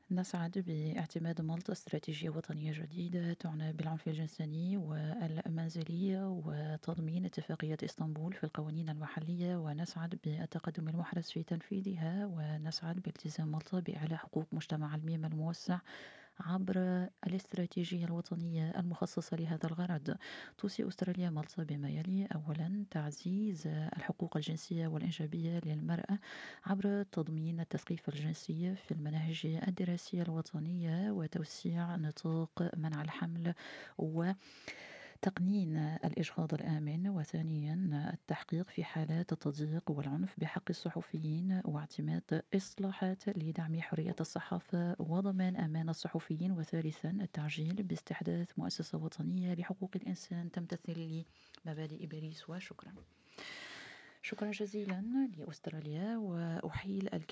نسعد باعتماد مالطا استراتيجية وطنية جديدة تعنى بالعنف الجنساني والمنزلي وتضمين اتفاقية إسطنبول في القوانين المحلية، ونسعد بالتقدم المحرز في تنفيذها، ونسعد بالتزام مالطا بإعلاء حقوق مجتمع الميم الموسع عبر الاستراتيجية الوطنية المخصصة لهذا الغرض. توصي أستراليا مالطا بما يلي: أولا، تعزيز الحقوق الجنسية والإنجابية للمرأة عبر تضمين التثقيف الجنسي في المناهج الدراسية الوطنية، وتوسيع نطاق منع الحمل وتقنين الإجهاض الآمن. وثانيا، التحقيق في حالات التضييق والعنف بحق الصحفيين، واعتماد إصلاحات لدعم حرية الصحافة وضمان أمان الصحفيين. وثالثا، التعجيل باستحداث مؤسسة وطنية لحقوق الإنسان تمتثل لمبادئ باريس. وشكرا. شكرا جزيلا لأستراليا، وأحيل